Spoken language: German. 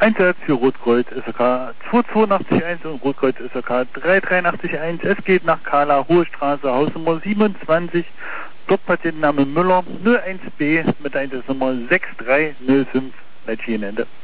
Einsatz für Rotkreuz SOK 2881 und Rotkreuz SOK 3881. Es geht nach Kala, Hohe Straße, Hausnummer 27. Dort Patientenname Müller 01B mit Einsatznummer 6305. Leitchen Ende.